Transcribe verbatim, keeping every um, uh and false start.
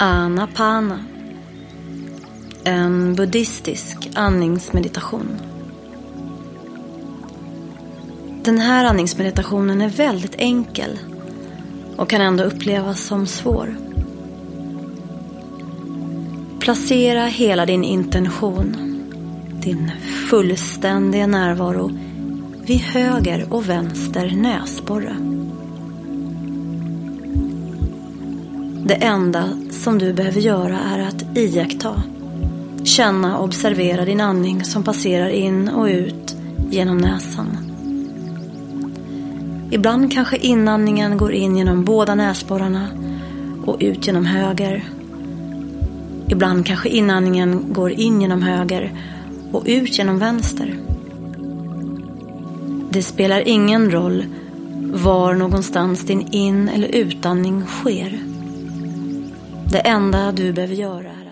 Anapana. En buddhistisk andningsmeditation. Den här andningsmeditationen är väldigt enkel och kan ändå upplevas som svår. Placera hela din intention, din fullständiga närvaro vid höger och vänster näsborre. Det enda som du behöver göra är att iaktta, känna och observera din andning som passerar in och ut genom näsan. Ibland kanske inandningen går in genom båda näsborrarna och ut genom höger. Ibland kanske inandningen går in genom höger och ut genom vänster. Det spelar ingen roll var någonstans din in- eller utandning sker. Det enda du behöver göra är